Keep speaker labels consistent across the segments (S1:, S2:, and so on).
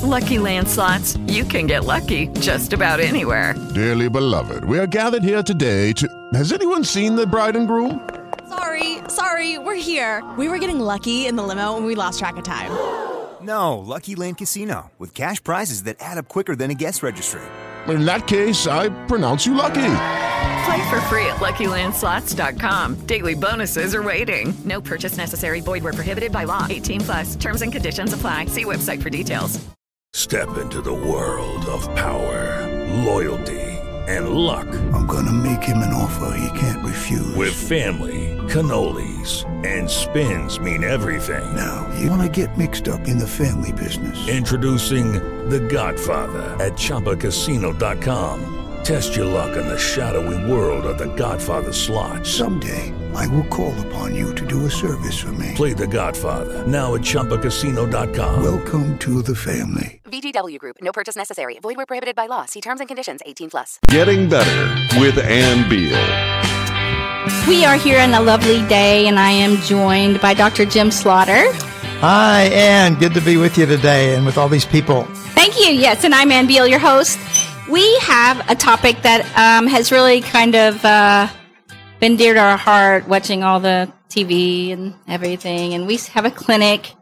S1: Lucky Land Slots, you can get lucky just about anywhere.
S2: Dearly beloved, we are gathered here today to... Has anyone seen the bride and groom?
S3: Sorry, we're here. We were getting lucky in the limo and we lost track of time.
S4: No, Lucky Land Casino, with cash prizes that add up quicker than a guest registry.
S2: In that case, I pronounce you lucky.
S1: Play for free at LuckyLandSlots.com. Daily bonuses are waiting. No purchase necessary. Void where prohibited by law. 18+. Terms and conditions apply. See website for details.
S5: Step into the world of power, loyalty, and luck.
S6: I'm gonna make him an offer he can't refuse.
S5: With family, cannolis, and spins mean everything.
S6: Now, you wanna get mixed up in the family business.
S5: Introducing The Godfather at ChumbaCasino.com. Test your luck in the shadowy world of The Godfather slot.
S6: Someday, I will call upon you to do a service for me.
S5: Play The Godfather, now at ChumbaCasino.com.
S6: Welcome to the family.
S7: VGW Group. No purchase necessary. Void where prohibited by law. See terms and conditions. 18+.
S8: Getting better with Ann Beal.
S9: We are here on a lovely day, and I am joined by Dr. Jim Slaughter.
S10: Hi, Ann. Good to be with you today and with all these people.
S9: Thank you. Yes, and I'm Ann Beal, your host. We have a topic that has really kind of been dear to our heart, watching all the TV and everything. And we have a clinics,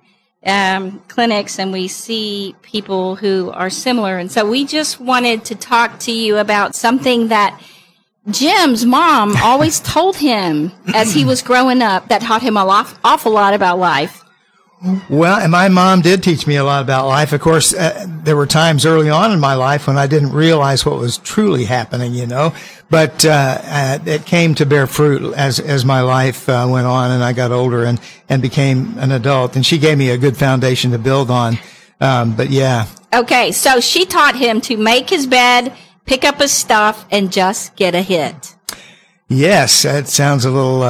S9: and we see people who are similar. And so we just wanted to talk to you about something that Jim's mom always told him as he was growing up that taught him an awful lot about life.
S10: Well, and my mom did teach me a lot about life. Of course, there were times early on in my life when I didn't realize what was truly happening, but it came to bear fruit as my life went on and I got older and became an adult. And she gave me a good foundation to build on. But yeah. Okay, so she taught him to make his bed, pick up his stuff, and just get a hit. Yes, that sounds a little,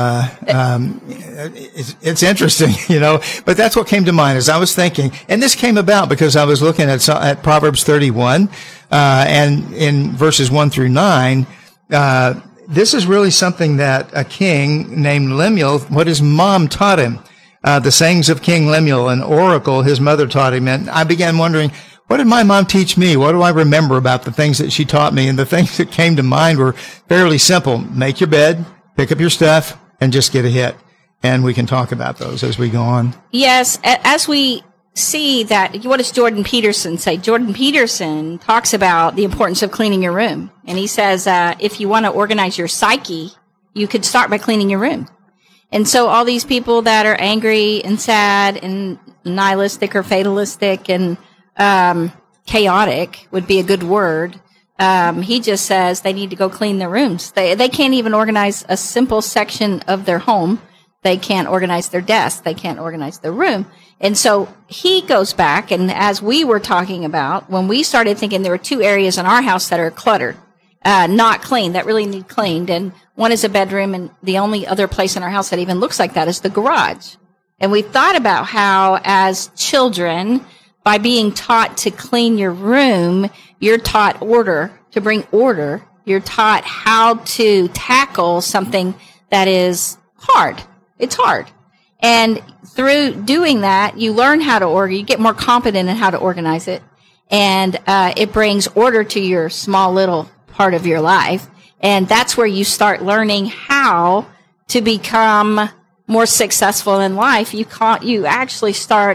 S10: it's interesting, but that's what came to mind as I was thinking. And this came about because I was looking at Proverbs 31, and in verses 1 through 9, this is really something that a king named Lemuel, what his mom taught him, the sayings of King Lemuel, an oracle his mother taught him. And I began wondering, what did my mom teach me? What do I remember about the things that she taught me? And the things that came to mind were fairly simple. Make your bed, pick up your stuff, and just get a hit. And we can talk about those as we go on. Yes, as we see that, what does Jordan Peterson say? Jordan Peterson talks about the importance of cleaning your room. And he says, if you want to organize your psyche, you could start by cleaning your room. And so all these people that are angry and sad and nihilistic or fatalistic and chaotic would be a good word. He just says they need to go clean their rooms. They can't even organize a simple section of their home. They can't organize their desk. They can't organize their room. And so he goes back, and as we were talking about, when we started thinking there were two areas in our house that are cluttered, not clean, that really need cleaned. And one is a bedroom, and the only other place in our house that even looks like that is the garage. And we thought about how as children, by being taught to clean your room, you're taught order, to bring order. You're taught how to tackle something that is hard. It's hard. And through doing that, you learn how to you get more competent in how to organize it. And it brings order to your small little part of your life. And that's where you start learning how to become more successful in life. You actually start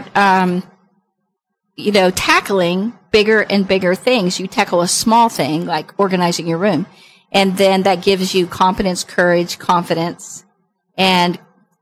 S10: tackling bigger and bigger things. You tackle a small thing like organizing your room. And then that gives you competence, courage, confidence, and,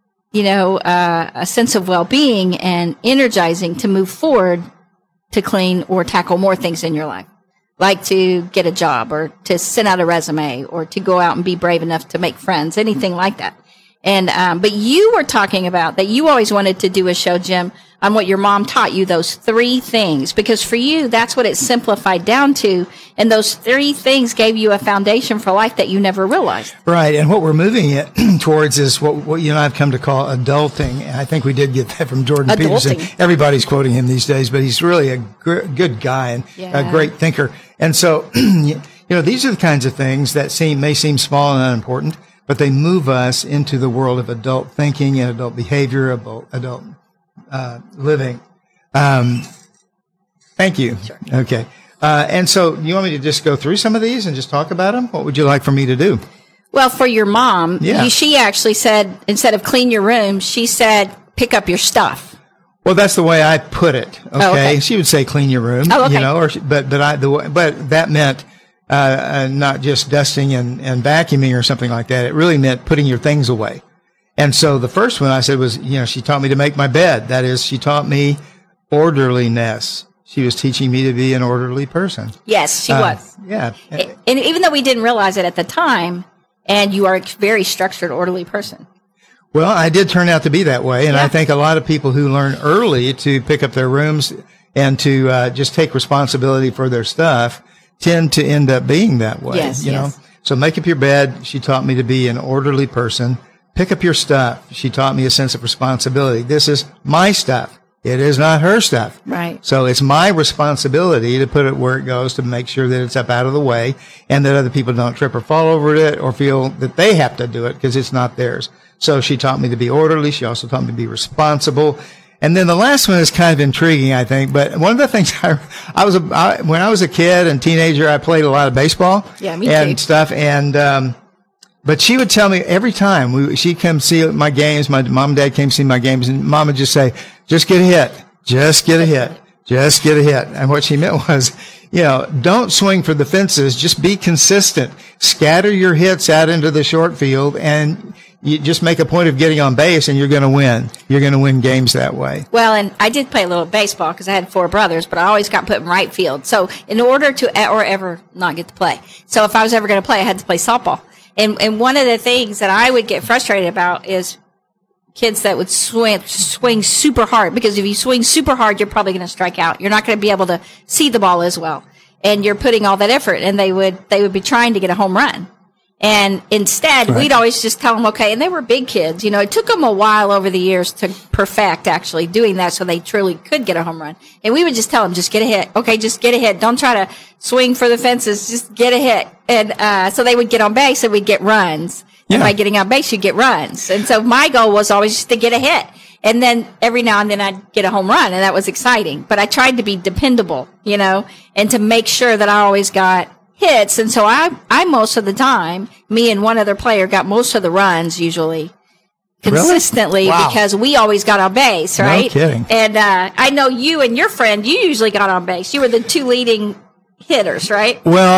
S10: a sense of well-being and energizing to move forward to clean or tackle more things in your life, like to get a job or to send out a resume or to go out and be brave enough to make friends, anything like that. And, but you were talking about that you always wanted to do a show, Jim, on what your mom taught you, those three things, because for you, that's what it simplified down to. And those three things gave you a foundation for life that you never realized. Right. And what we're moving it towards is what you and I have come to call adulting. And I think we did get that from Jordan Peterson. Everybody's quoting him these days, but he's really a good guy and a great thinker. And so, these are the kinds of things that may seem small and unimportant, but they move us into the world of adult thinking and adult behavior, adult living.
S11: Thank you.
S10: Sure.
S11: Okay. And so you want me to just go through some of these and just talk about them? What would you like for me to do?
S10: Well, for your mom, she actually said, instead of clean your room, she said, pick up your stuff.
S11: Well, that's the way I put it. Okay.
S10: Oh, okay.
S11: She would say clean your room,
S10: okay.
S11: You know, but that meant, not just dusting and vacuuming or something like that. It really meant putting your things away. And so the first one I said was, she taught me to make my bed. That is, she taught me orderliness. She was teaching me to be an orderly person.
S10: Yes, she was.
S11: Yeah.
S10: And even though we didn't realize it at the time, and you are a very structured, orderly person.
S11: Well, I did turn out to be that way. And I think a lot of people who learn early to pick up their rooms and to just take responsibility for their stuff tend to end up being that way.
S10: Yes,
S11: you know? So make up your bed. She taught me to be an orderly person. Pick up your stuff. She taught me a sense of responsibility. This is my stuff. It is not her stuff.
S10: Right.
S11: So it's my responsibility to put it where it goes, to make sure that it's up out of the way and that other people don't trip or fall over it or feel that they have to do it because it's not theirs. So she taught me to be orderly. She also taught me to be responsible. And then the last one is kind of intriguing, I think. But one of the things when I was a kid and teenager, I played a lot of baseball.
S10: Yeah, me
S11: and
S10: too.
S11: Stuff. And, but she would tell me every time she'd come see my games, my mom and dad came see my games, and mom would just say, just get a hit. Just get a hit. Just get a hit. And what she meant was, don't swing for the fences. Just be consistent. Scatter your hits out into the short field, and you just make a point of getting on base, and you're going to win. You're going to win games that way.
S10: Well, and I did play a little baseball because I had 4 brothers, but I always got put in right field. So in order to ever not get to play. So if I was ever going to play, I had to play softball. And one of the things that I would get frustrated about is kids that would swing super hard, because if you swing super hard, you're probably going to strike out. You're not going to be able to see the ball as well. And you're putting all that effort, and they would be trying to get a home run. And instead, we'd always just tell them, okay, and they were big kids. It took them a while over the years to perfect actually doing that so they truly could get a home run. And we would just tell them, just get a hit. Okay, just get a hit. Don't try to swing for the fences. Just get a hit. And so they would get on base and we'd get runs. Yeah. And by getting on base, you'd get runs. And so my goal was always just to get a hit. And then every now and then I'd get a home run, and that was exciting. But I tried to be dependable, and to make sure that I always got hits. And so I most of the time, me and one other player got most of the runs usually consistently.
S11: Wow.
S10: Because we always got on base, right?
S11: No kidding.
S10: And I know you and your friend, you usually got on base. You were the 2 leading hitters, right?
S11: Well,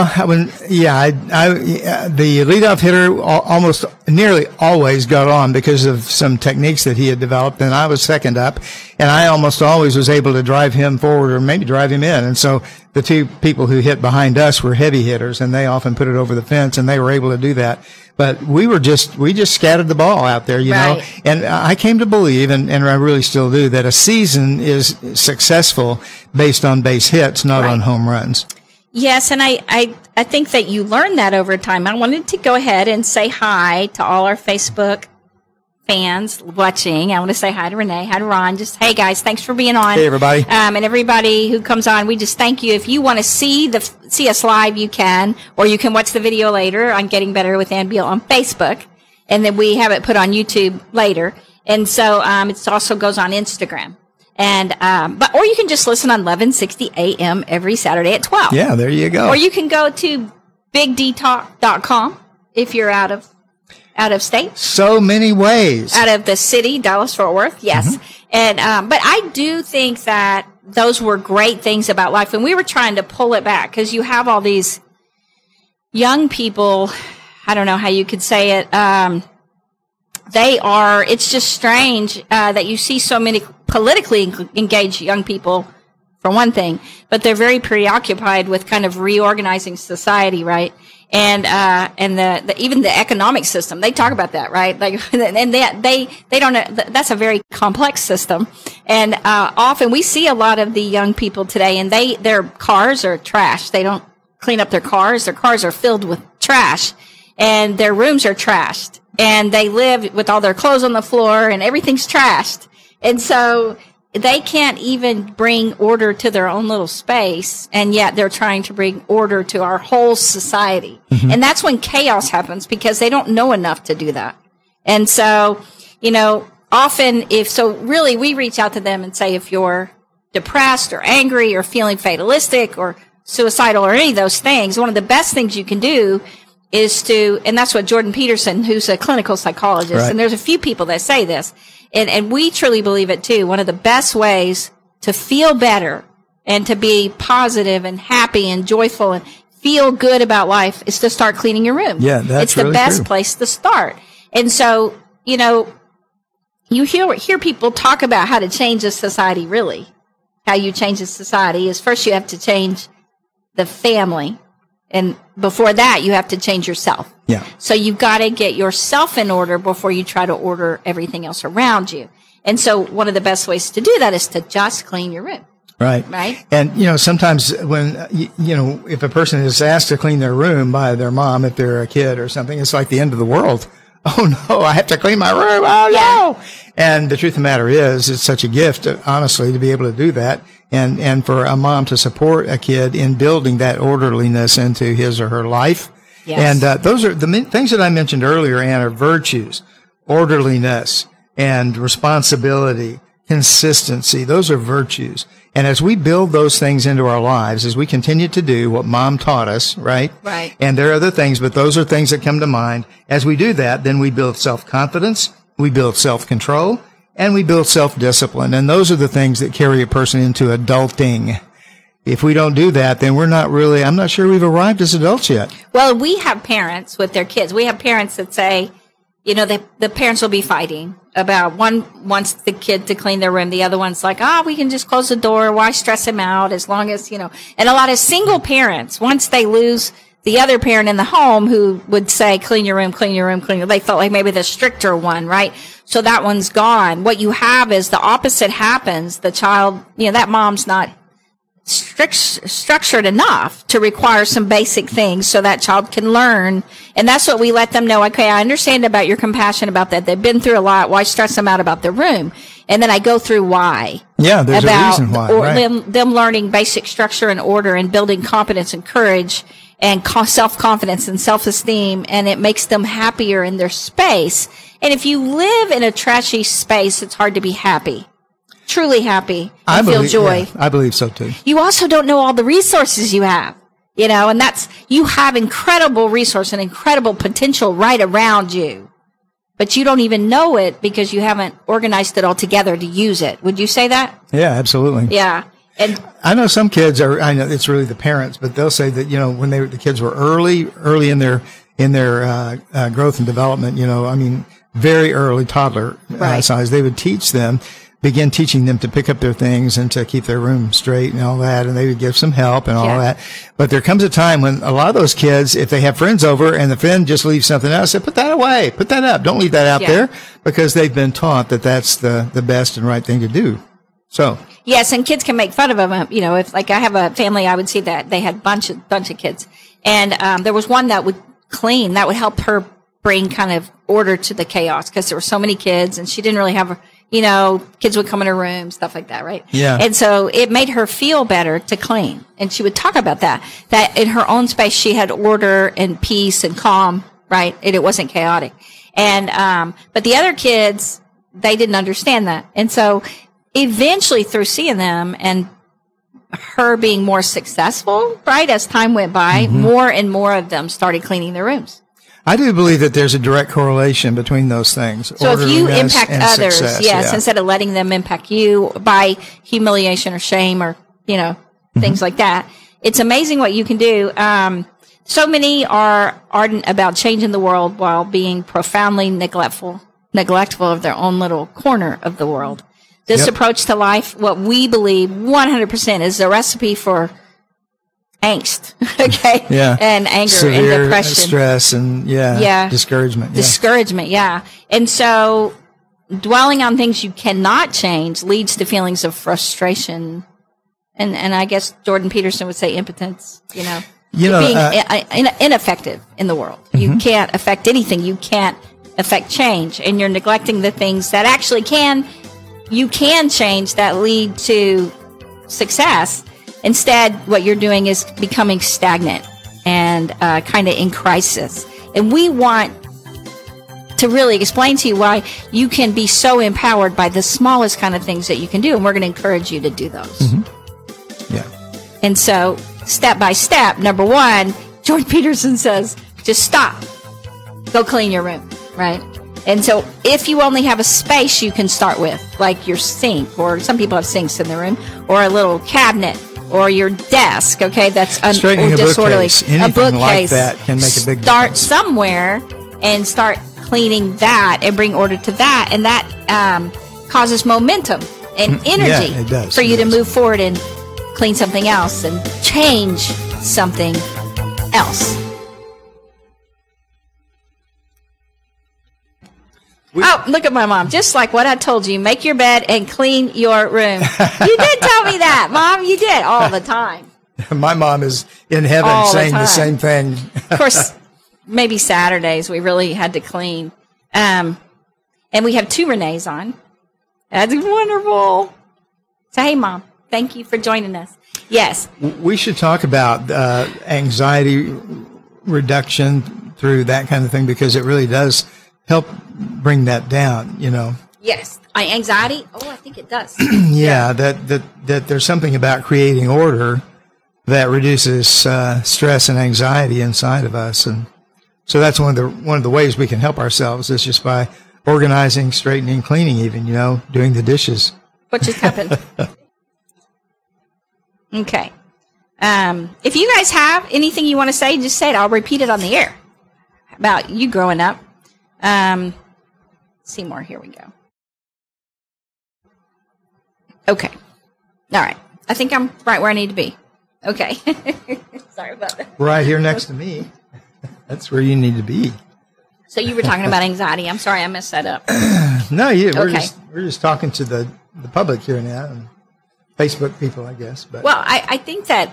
S11: the leadoff hitter almost nearly always got on because of some techniques that he had developed, and I was second up, and I almost always was able to drive him forward or maybe drive him in. And so the 2 people who hit behind us were heavy hitters, and they often put it over the fence, and they were able to do that. But we just scattered the ball out there, know. And I came to believe, and I really still do, that a season is successful based on base hits, not on home runs.
S10: Yes, and I think that you learn that over time. I wanted to go ahead and say hi to all our Facebook fans watching. I want to say hi to Renee, hi to Ron. Just, hey, guys, thanks for being on.
S11: Hey, everybody.
S10: And everybody who comes on, we just thank you. If you want to see us live, you can, or you can watch the video later on Getting Better with Ann Beal on Facebook, and then we have it put on YouTube later. And so it also goes on Instagram. And or you can just listen on 1160 a.m. every Saturday at 12.
S11: Yeah, there you go.
S10: Or you can go to bigdtalk.com if you're out of state.
S11: So many ways.
S10: Out of the city, Dallas-Fort Worth, yes. Mm-hmm. And but I do think that those were great things about life. And we were trying to pull it back because you have all these young people, I don't know how you could say it, it's just strange that you see so many politically engaged young people, for one thing, but they're very preoccupied with kind of reorganizing society, right? And even the economic system, they talk about that, right? Like, and they don't know, that's a very complex system. And often we see a lot of the young people today, and their cars are trashed. They don't clean up their cars. Their cars are filled with trash, and their rooms are trashed. And they live with all their clothes on the floor, and everything's trashed. And so they can't even bring order to their own little space, and yet they're trying to bring order to our whole society. Mm-hmm. And that's when chaos happens, because they don't know enough to do that. And so, often really we reach out to them and say, if you're depressed or angry or feeling fatalistic or suicidal or any of those things, one of the best things you can do is to, and that's what Jordan Peterson, who's a clinical psychologist,
S11: Right.
S10: and there's a few people that say this, and we truly believe it too. One of the best ways to feel better and to be positive and happy and joyful and feel good about life is to start cleaning your room.
S11: Yeah, that's
S10: It's the
S11: really
S10: best
S11: true.
S10: place to start. And so, you hear people talk about how to change a society, really. How you change a society is first you have to change the family. And before that, you have to change yourself.
S11: Yeah.
S10: So you've got to get yourself in order before you try to order everything else around you. And so one of the best ways to do that is to just clean your room.
S11: Right.
S10: Right.
S11: And, sometimes when, if a person is asked to clean their room by their mom, if they're a kid or something, it's like the end of the world. Oh no, I have to clean my room. Oh no. And the truth of the matter is, it's such a gift, honestly, to be able to do that. And for a mom to support a kid in building that orderliness into his or her life.
S10: Yes.
S11: And, those are the things that I mentioned earlier, Ann, are virtues, orderliness and responsibility, consistency. Those are virtues. And as we build those things into our lives, as we continue to do what Mom taught us, right?
S10: Right.
S11: And there are other things, but those are things that come to mind. As we do that, then we build self-confidence, we build self-control, and we build self-discipline. And those are the things that carry a person into adulting. If we don't do that, then I'm not sure we've arrived as adults yet.
S10: Well, we have parents with their kids. We have parents that say, the parents will be fighting about one wants the kid to clean their room. The other one's like, we can just close the door. Why stress him out as long as, and a lot of single parents, once they lose the other parent in the home who would say, clean your room, clean your room, clean your room. They felt like maybe the stricter one, right? So that one's gone. What you have is the opposite happens. The child, that mom's not structured enough to require some basic things so that child can learn. And that's what we let them know. Okay, I understand about your compassion about that. They've been through a lot. Why stress them out about their room? And then I go through why.
S11: Yeah, there's a reason why.
S10: Or
S11: right.
S10: them learning basic structure and order and building competence and courage and self-confidence and self-esteem. And it makes them happier in their space. And if you live in a trashy space, it's hard to be happy. Truly happy and feel joy.
S11: Yeah, I believe so too.
S10: You also don't know all the resources you have, and you have incredible resource and incredible potential right around you, but you don't even know it because you haven't organized it all together to use it. Would you say that?
S11: Yeah, absolutely.
S10: Yeah. And
S11: I know some kids I know it's really the parents, but they'll say that, when the kids were early in their growth and development, very early toddler size, they would begin teaching them to pick up their things and to keep their room straight and all that. And they would give some help and all that. But there comes a time when a lot of those kids, if they have friends over and the friend just leaves something out, say, put that away, put that up. Don't leave that out there, because they've been taught that that's the best and right thing to do. So.
S10: Yes. And kids can make fun of them. If like I have a family, I would see that they had bunch of kids. And, there was one that would clean, that would help her bring kind of order to the chaos because there were so many kids and she didn't really have kids would come in her room, stuff like that, right?
S11: Yeah.
S10: And so it made her feel better to clean. And she would talk about that in her own space, she had order and peace and calm, right? And it wasn't chaotic. And, but the other kids, they didn't understand that. And so eventually through seeing them and her being more successful, right? As time went by, more and more of them started cleaning their rooms.
S11: I do believe that there's a direct correlation between those things.
S10: So if you impact others,
S11: success,
S10: instead of letting them impact you by humiliation or shame or, things like that, it's amazing what you can do. So many are ardent about changing the world while being profoundly neglectful of their own little corner of the world. This approach to life, what we believe 100% is a recipe for angst, okay?
S11: Yeah.
S10: And anger
S11: severe
S10: and depression.
S11: Stress and, discouragement.
S10: Discouragement, And so dwelling on things you cannot change leads to feelings of frustration. And I guess Jordan Peterson would say impotence, being ineffective in the world. You can't affect anything. You can't affect change. And you're neglecting the things that actually you can change that lead to success. Instead, what you're doing is becoming stagnant and kind of in crisis. And we want to really explain to you why you can be so empowered by the smallest kind of things that you can do. And we're going to encourage you to do those.
S11: Mm-hmm. Yeah.
S10: And so, step by step, number one, Jordan Peterson says, just stop. Go clean your room, right? And so, if you only have a space you can start with, like your sink, or some people have sinks in their room, or a little cabinet, or your desk, okay, that's
S11: straightening a bookcase. Anything like that can make a big difference.
S10: Start somewhere and start cleaning that and bring order to that, and that causes momentum and energy for you to move forward and clean something else and change something else. Oh, look at my mom. Just like what I told you, make your bed and clean your room. You did tell me that, Mom. You did all the time.
S11: My mom is in heaven all saying the same thing.
S10: Of course, maybe Saturdays we really had to clean. And we have 2 Renees on. That's wonderful. So, hey, Mom, thank you for joining us. Yes.
S11: We should talk about anxiety reduction through that kind of thing, because it really does help bring that down, you know.
S10: Yes. Anxiety? Oh, I think it does.
S11: Yeah, that there's something about creating order that reduces stress and anxiety inside of us. And so that's one of the ways we can help ourselves is just by organizing, straightening, cleaning even, you know, doing the dishes.
S10: What just happened? Okay. If you guys have anything you want to say, just say it. I'll repeat it on the air about you growing up. Seymour, here we go. Okay. All right. I think I'm right where I need to be. Okay. Sorry about that.
S11: Right here next to me. That's where you need to be.
S10: So you were talking about anxiety. I'm sorry I messed that up.
S11: No, we're just talking to the public here now, and Facebook people, I guess. But
S10: well, I think that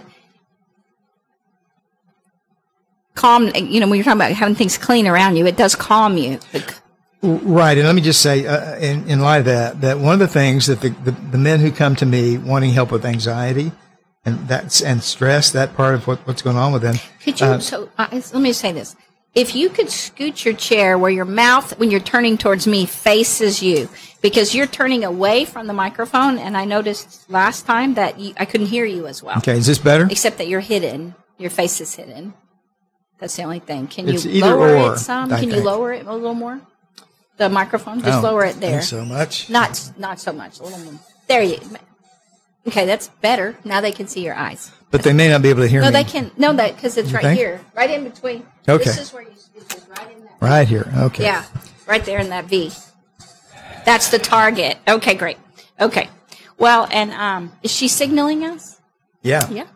S10: calm, you know, when you're talking about having things clean around you, it does calm you.
S11: Right, and let me just say, in light of that one of the things that the men who come to me wanting help with anxiety and stress, that part of what's going on with them.
S10: Could you? Let me say this: if you could scoot your chair where your mouth, when you're turning towards me, faces you, because you're turning away from the microphone, and I noticed last time that I couldn't hear you as well.
S11: Okay, is this better?
S10: Except that you're hidden, your face is hidden. That's the only thing. Can
S11: it's
S10: you lower it some? Can you lower it a little more? The microphone, just lower it there.
S11: Not so much.
S10: Not so much. A little more. There you. Okay, that's better. Now they can see your eyes.
S11: But they may not be able to hear me.
S10: No, they can. No, that because it's right here, right in between.
S11: Okay.
S10: This is where you. This is right in that.
S11: Right here. Okay.
S10: Yeah, right there in that V. That's the target. Okay, great. Okay. Well, and is she signaling us?
S11: Yeah.
S10: Yeah.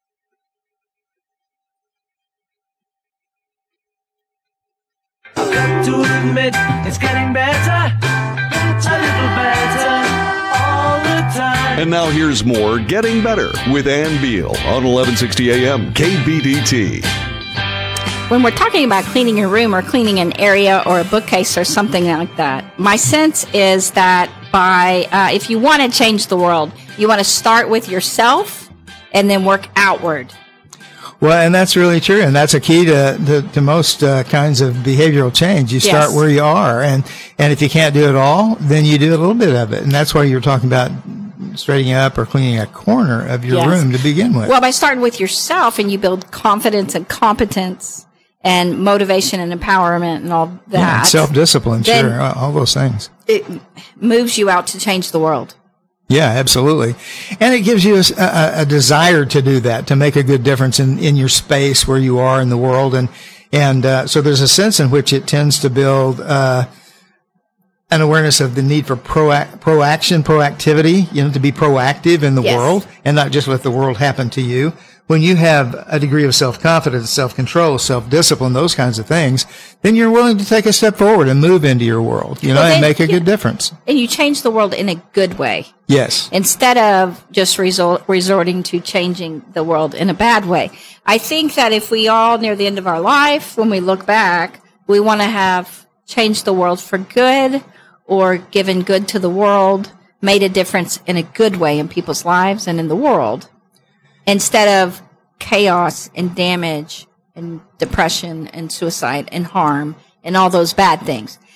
S12: To admit it's getting better, a little better all the time.
S8: And now here's more Getting Better with Ann Beal on 1160 AM KBDT.
S10: When we're talking about cleaning your room or cleaning an area or a bookcase or something like that, my sense is that if you want to change the world, you want to start with yourself and then work outward.
S11: Well, and that's really true, and that's a key to most kinds of behavioral change. You start where you are, and if you can't do it all, then you do a little bit of it, and that's why you're talking about straightening up or cleaning a corner of your room to begin with.
S10: Well, by starting with yourself, and you build confidence and competence and motivation and empowerment and all that.
S11: Yeah, self-discipline, sure, all those things.
S10: It moves you out to change the world.
S11: Yeah, absolutely. And it gives you a desire to do that, to make a good difference in your space where you are in the world. And so there's a sense in which it tends to build an awareness of the need for proactivity, you know, to be proactive in the world and not just let the world happen to you. When you have a degree of self-confidence, self-control, self-discipline, those kinds of things, then you're willing to take a step forward and move into your world, you know, and make a good difference.
S10: And you change the world in a good way.
S11: Yes.
S10: Instead of just resorting to changing the world in a bad way. I think that if we all, near the end of our life, when we look back, we want to have changed the world for good or given good to the world, made a difference in a good way in people's lives and in the world. Instead of chaos and damage and depression and suicide and harm and all those bad things.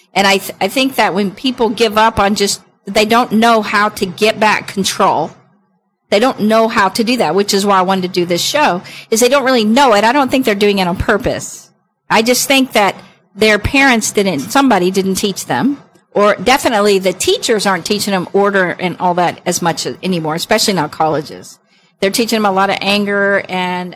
S10: And I think that when people give up on they don't know how to get back control. They don't know how to do that, which is why I wanted to do this show, is they don't really know it. I don't think they're doing it on purpose. I just think that their parents somebody didn't teach them, or definitely the teachers aren't teaching them order and all that as much anymore, especially not colleges. They're teaching them a lot of anger and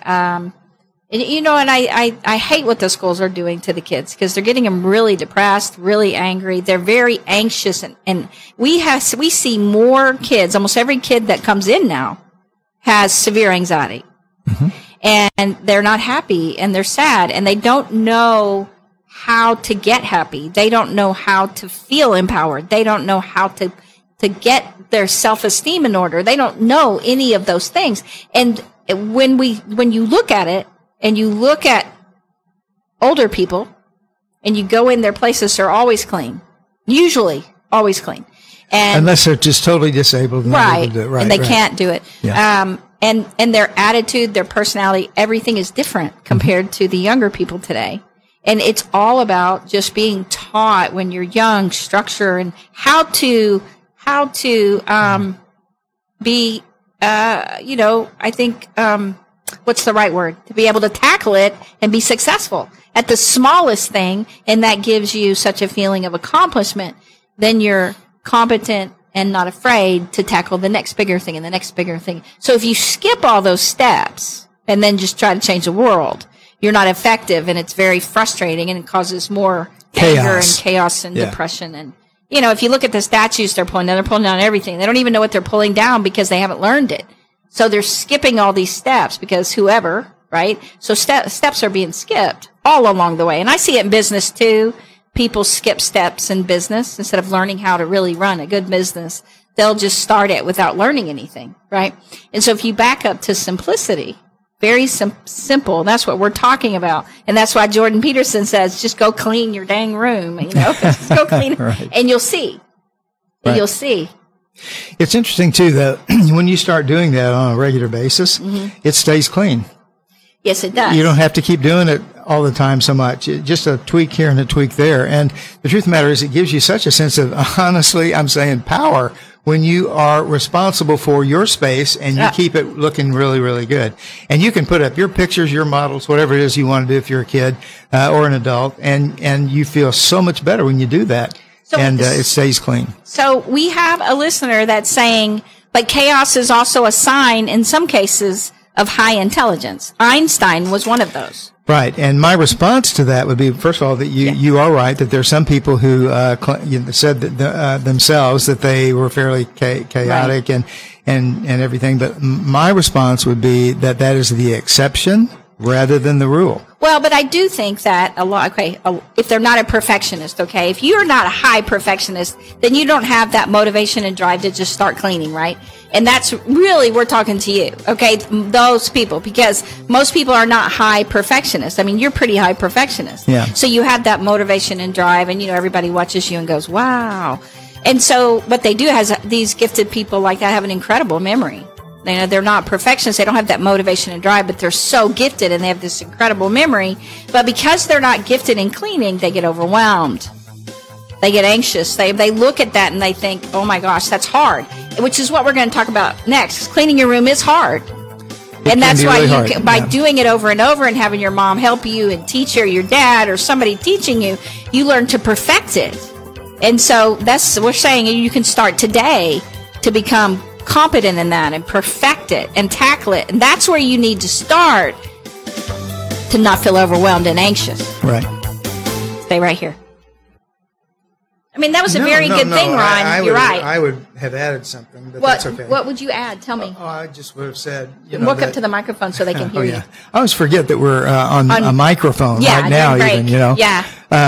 S10: I hate what the schools are doing to the kids because they're getting them really depressed, really angry. They're very anxious, and we see more kids. Almost every kid that comes in now has severe anxiety, and they're not happy, and they're sad, and they don't know how to get happy. They don't know how to feel empowered. They don't know how to get their self-esteem in order. They don't know any of those things. And when you look at it, and you look at older people, and you go in their places, they're always clean. Usually, always clean. And
S11: unless they're just totally disabled.
S10: Right. And they
S11: right.
S10: can't do it.
S11: Yeah.
S10: And their attitude, their personality, everything is different compared to the younger people today. And it's all about just being taught when you're young, structure, and how to be, I think, what's the right word? To be able to tackle it and be successful at the smallest thing, and that gives you such a feeling of accomplishment. Then you're competent and not afraid to tackle the next bigger thing and the next bigger thing. So if you skip all those steps and then just try to change the world, you're not effective, and it's very frustrating, and it causes more anger and chaos and depression. And, if you look at the statues they're pulling down everything. They don't even know what they're pulling down because they haven't learned it. So they're skipping all these steps because whoever, right? So steps are being skipped all along the way. And I see it in business too. People skip steps in business instead of learning how to really run a good business. They'll just start it without learning anything, right? And so if you back up to simplicity, very simple, that's what we're talking about. And that's why Jordan Peterson says, just go clean your dang room, just go clean
S11: right.
S10: And you'll see. And you'll see.
S11: It's interesting, too, that when you start doing that on a regular basis, it stays clean.
S10: Yes, it does.
S11: You don't have to keep doing it all the time so much. Just a tweak here and a tweak there. And the truth of the matter is it gives you such a sense of, honestly, I'm saying power when you are responsible for your space and you keep it looking really, really good. And you can put up your pictures, your models, whatever it is you want to do if you're a kid or an adult, and you feel so much better when you do that. So it stays clean.
S10: So we have a listener that's saying, but chaos is also a sign, in some cases, of high intelligence. Einstein was one of those.
S11: Right. And my response to that would be, first of all, that you are right, that there are some people who said that themselves that they were fairly chaotic right. and everything. But my response would be that is the exception rather than the rule.
S10: Well, but I do think that if they're not a perfectionist, if you're not a high perfectionist, then you don't have that motivation and drive to just start cleaning, right? And that's really, we're talking to you, those people, because most people are not high perfectionists. I mean, you're pretty high perfectionist.
S11: Yeah.
S10: So you have that motivation and drive, and, everybody watches you and goes, wow. And so what they do has these gifted people like that have an incredible memory. They're not perfectionists. They don't have that motivation and drive, but they're so gifted and they have this incredible memory. But because they're not gifted in cleaning, they get overwhelmed. They get anxious. They look at that and they think, oh my gosh, that's hard, which is what we're going to talk about next. Cleaning your room is hard. And that's why really by doing it over and over and having your mom help you and teach her, your dad or somebody teaching you, you learn to perfect it. And so we're saying you can start today to become competent in that and perfect it and tackle it. And that's where you need to start to not feel overwhelmed and anxious.
S11: Right.
S10: Stay right here. I mean, that was a very good thing, Ron. You're right.
S11: I would have added something, but that's okay.
S10: What would you add? Tell me.
S11: I just would have said,
S10: walk up to the microphone so they can hear you.
S11: I always forget that we're on a microphone right now, even,
S10: Yeah.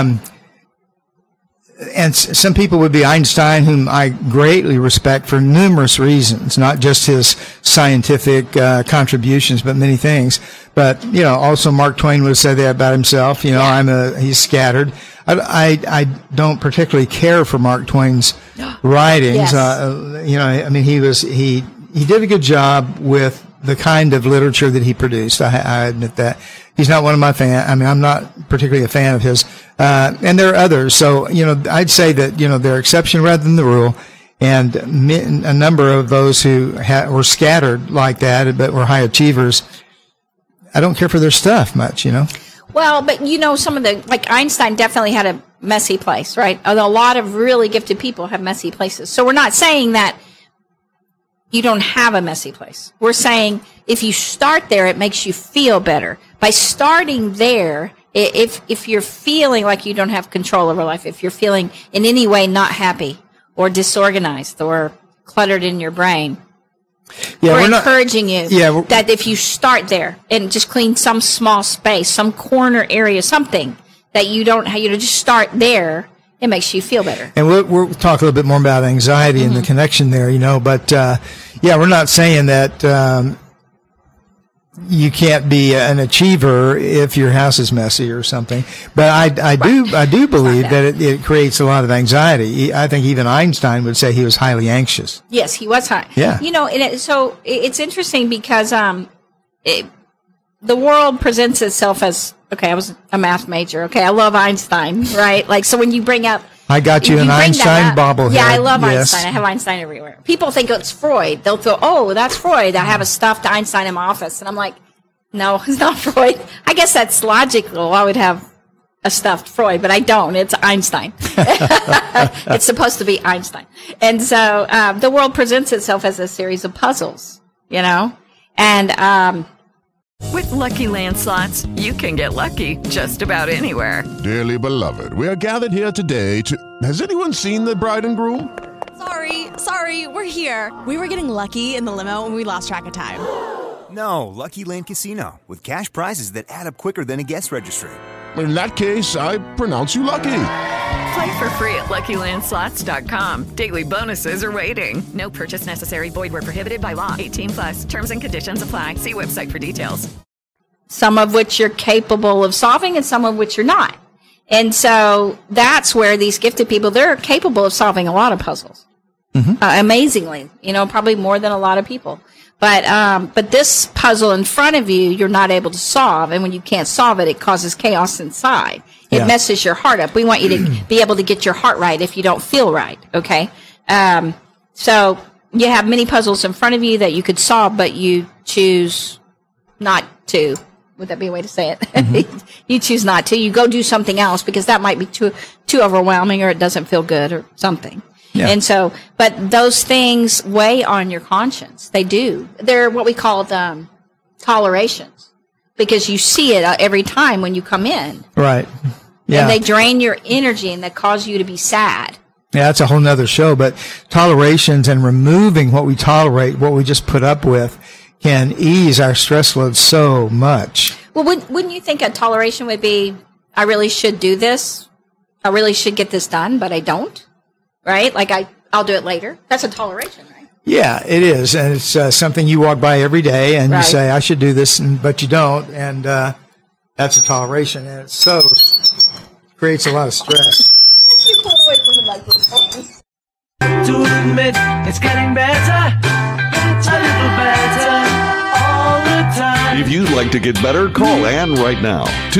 S11: And some people would be Einstein, whom I greatly respect for numerous reasons, not just his scientific contributions, but many things. But, also Mark Twain would say that about himself. He's scattered. I don't particularly care for Mark Twain's writings.
S10: Yes.
S11: He did a good job with the kind of literature that he produced. I admit that. He's not one of my fan. I mean, I'm not particularly a fan of his. And there are others. So, I'd say that, they're exception rather than the rule. And a number of those who were scattered like that, but were high achievers, I don't care for their stuff much,
S10: Well, but some of like Einstein definitely had a messy place, right? Although a lot of really gifted people have messy places. So we're not saying that you don't have a messy place. We're saying if you start there, it makes you feel better. By starting there, if you're feeling like you don't have control over life, if you're feeling in any way not happy or disorganized or cluttered in your brain, we're encouraging you that if you start there and just clean some small space, some corner area, something that you don't have, just start there, it makes you feel better.
S11: And we'll talk a little bit more about anxiety and the connection there, but we're not saying that you can't be an achiever if your house is messy or something. But I do believe that it creates a lot of anxiety. I think even Einstein would say he was highly anxious.
S10: Yes, he was high.
S11: Yeah.
S10: So it's interesting because the world presents itself as, okay, I was a math major. Okay, I love Einstein, right? Like, so when you bring up...
S11: I got you an Einstein bobblehead.
S10: Yeah, I love Einstein. I have Einstein everywhere. People think it's Freud. They'll go, oh, that's Freud. I have a stuffed Einstein in my office. And I'm like, no, it's not Freud. I guess that's logical. I would have a stuffed Freud, but I don't. It's Einstein. It's supposed to be Einstein. And so the world presents itself as a series of puzzles, and...
S1: With Lucky Land Slots, you can get lucky just about anywhere.
S2: Dearly beloved, we are gathered here today to... Has anyone seen the bride and groom?
S3: Sorry, we're here. We were getting lucky in the limo and we lost track of time.
S4: No, Lucky Land Casino, with cash prizes that add up quicker than a guest registry.
S2: In that case, I pronounce you lucky.
S1: Play for free at LuckyLandSlots.com. Daily bonuses are waiting. No purchase necessary. Void where prohibited by law. 18+. Terms and conditions apply. See website for details.
S10: Some of which you're capable of solving and some of which you're not. And so that's where these gifted people, they're capable of solving a lot of puzzles. Amazingly. Probably more than a lot of people. But this puzzle in front of you, you're not able to solve. And when you can't solve it, it causes chaos inside. It messes your heart up. We want you to be able to get your heart right if you don't feel right. Okay. So you have many puzzles in front of you that you could solve, but you choose not to. Would that be a way to say it? You choose not to. You go do something else because that might be too overwhelming, or it doesn't feel good or something. Yeah. And so, but those things weigh on your conscience. They do. They're what we call tolerations, because you see it every time when you come in.
S11: Right. Yeah.
S10: And they drain your energy and they cause you to be sad.
S11: Yeah, that's a whole nother show. But tolerations and removing what we tolerate, what we just put up with, can ease our stress load so much.
S10: Well, wouldn't you think a toleration would be, I really should do this. I really should get this done, but I don't. Right? Like I'll do it later. That's a toleration, right?
S11: Yeah, it is. And it's something you walk by every day and you say, I should do this, but you don't. And that's a toleration. And it creates a lot of stress.
S10: You pull away from it like this.
S12: To admit it's getting better, a little better.
S8: If you'd like to get better, call Ann right now.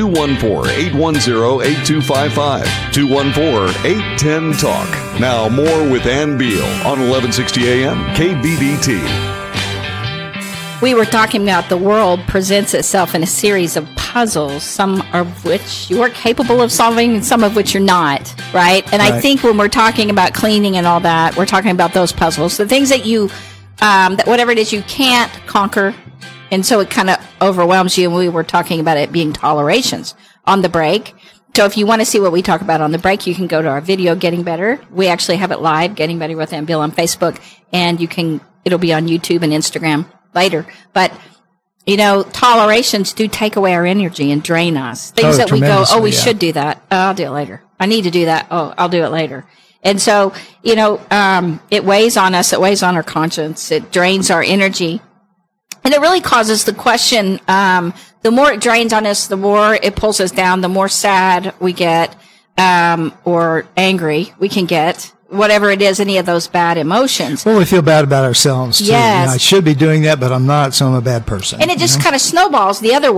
S8: 214-810-8255. 214-810-TALK. Now more with Ann Beal on 1160 AM KBDT.
S10: We were talking about the world presents itself in a series of puzzles, some of which you are capable of solving and some of which you're not, right? And I think when we're talking about cleaning and all that, we're talking about those puzzles, the things that you, that whatever it is you can't conquer. And so it kind of overwhelms you. And we were talking about it being tolerations on the break. So if you want to see what we talk about on the break, you can go to our video, Getting Better. We actually have it live, Getting Better with Ann Beal on Facebook. And it'll be on YouTube and Instagram later. But, tolerations do take away our energy and drain us. Things that we go, we should do that. I'll do it later. I need to do that. Oh, I'll do it later. And so, it weighs on us. It weighs on our conscience. It drains our energy. And it really causes the question, the more it drains on us, the more it pulls us down, the more sad we get, or angry we can get, whatever it is, any of those bad emotions.
S11: Well, we feel bad about ourselves, too.
S10: Yes.
S11: I should be doing that, but I'm not, so I'm a bad person.
S10: And it just kind of snowballs the other way.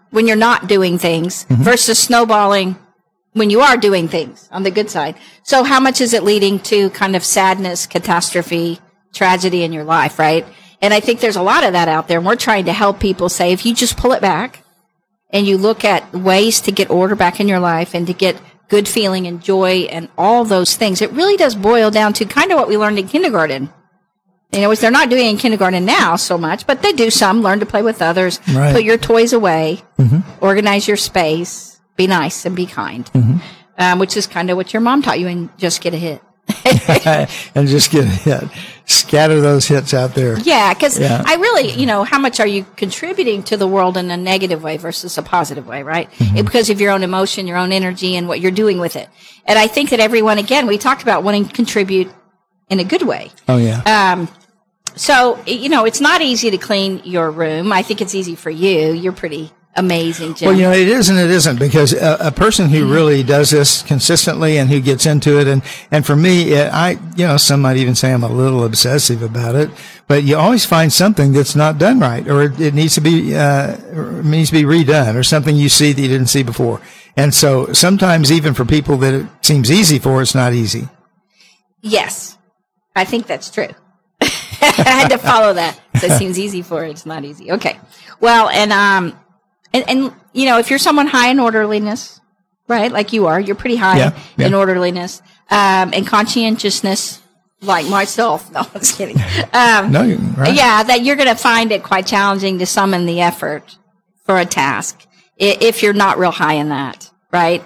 S10: when you're not doing things versus snowballing when you are doing things on the good side. So how much is it leading to kind of sadness, catastrophe, tragedy in your life, right? And I think there's a lot of that out there. And we're trying to help people say, if you just pull it back and you look at ways to get order back in your life and to get good feeling and joy and all those things, it really does boil down to kind of what we learned in kindergarten. You know, they're not doing it in kindergarten now so much, but they do some. Learn to play with others. Right. Put your toys away. Organize your space. Be nice and be kind, which is kind of what your mom taught you, and just get a hit.
S11: And just get a hit. Scatter those hits out there.
S10: Yeah, because I really, you know, how much are you contributing to the world in a negative way versus a positive way, right? Because of your own emotion, your own energy, and what you're doing with it. And I think that everyone, again, we talked about wanting to contribute in a good way.
S11: Oh, yeah.
S10: So, you know, it's not easy to clean your room. I think it's easy for you. You're pretty amazing, Jim.
S11: Well, you know, it is and it isn't, because a person who really does this consistently and who gets into it, and for me, some might even say I'm a little obsessive about it, but you always find something that's not done right, or it needs to be redone, or something you see that you didn't see before. And so sometimes even for people that it seems easy for, it's not easy.
S10: Yes, I think that's true. I had to follow that. So it seems easy for it. It's not easy. Okay. Well, and you know, if you're someone high in orderliness, right, like you are, you're pretty high in orderliness, and conscientiousness, like myself. No, I'm just kidding.
S11: No, you're right.
S10: Yeah, that you're going to find it quite challenging to summon the effort for a task if you're not real high in that, right?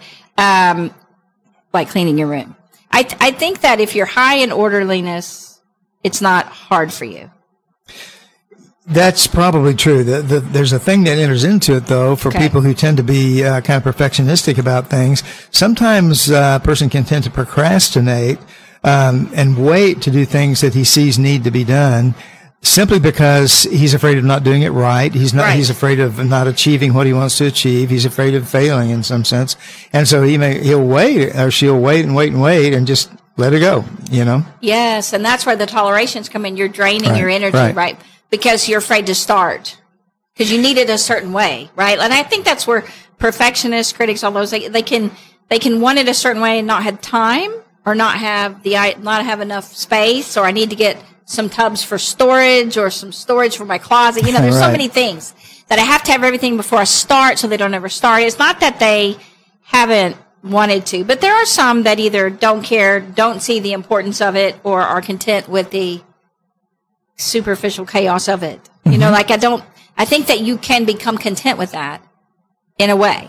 S10: Like cleaning your room. I think that if you're high in orderliness, it's not hard for you.
S11: That's probably true. There's a thing that enters into it, though, for people who tend to be kind of perfectionistic about things. Sometimes a person can tend to procrastinate and wait to do things that he sees need to be done, simply because he's afraid of not doing it right. He's He's afraid of not achieving what he wants to achieve. He's afraid of failing in some sense, and so he'll wait, or she'll wait and just let it go. You know.
S10: Yes, and that's where the tolerations come in. You're draining your energy, right? Because you're afraid to start, because you need it a certain way, right? And I think that's where perfectionists, critics, all those, they can want it a certain way and not have time, or not have enough space, or I need to get some tubs for storage, or some storage for my closet. You know, there's so many things that I have to have everything before I start, so they don't ever start. It's not that they haven't wanted to, but there are some that either don't care, don't see the importance of it, or are content with the superficial chaos of it. You know, like I think that you can become content with that in a way.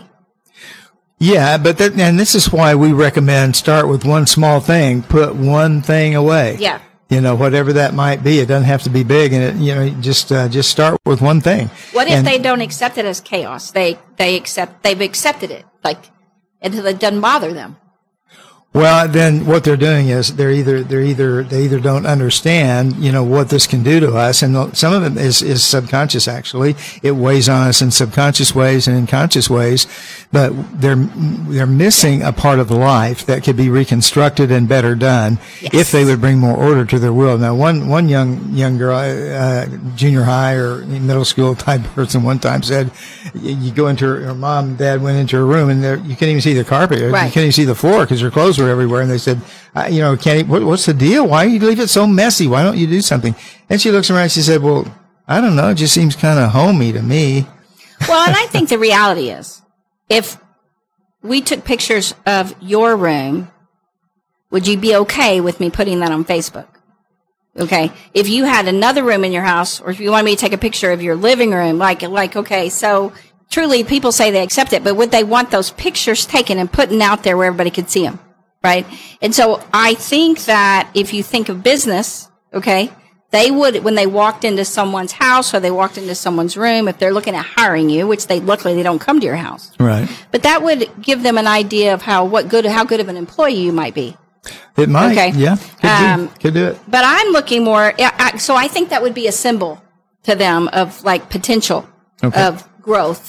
S11: Yeah, but and this is why we recommend start with one small thing, put one thing away.
S10: Yeah.
S11: You know, whatever that might be, it doesn't have to be big, and just start with one thing.
S10: What if they don't accept it as chaos? They've accepted it, like, until it doesn't bother them.
S11: Well, then what they're doing is they either don't understand, what this can do to us, and some of it is subconscious. Actually, it weighs on us in subconscious ways and in conscious ways, but they're missing a part of life that could be reconstructed and better done if they would bring more order to their world. Now, one young girl, junior high or middle school type person, one time said, you go into her mom and dad went into her room, and you can't even see the carpet, you can't even see the floor because her clothes were everywhere. And they said, what's the deal? Why do you leave it so messy? Why don't you do something? And she looks around and she said, well, I don't know. It just seems kind of homey to me.
S10: Well, and I think the reality is, if we took pictures of your room, would you be okay with me putting that on Facebook? Okay. If you had another room in your house, or if you wanted me to take a picture of your living room, okay, so truly, people say they accept it, but would they want those pictures taken and put out there where everybody could see them, right? And so I think that if you think of business, okay, they would, when they walked into someone's house or they walked into someone's room, if they're looking at hiring you, which luckily they don't come to your house,
S11: right? But
S10: that would give them an idea of how good of an employee you might be.
S11: It might, could do it.
S10: But I'm looking more. So I think that would be a symbol to them of potential of growth.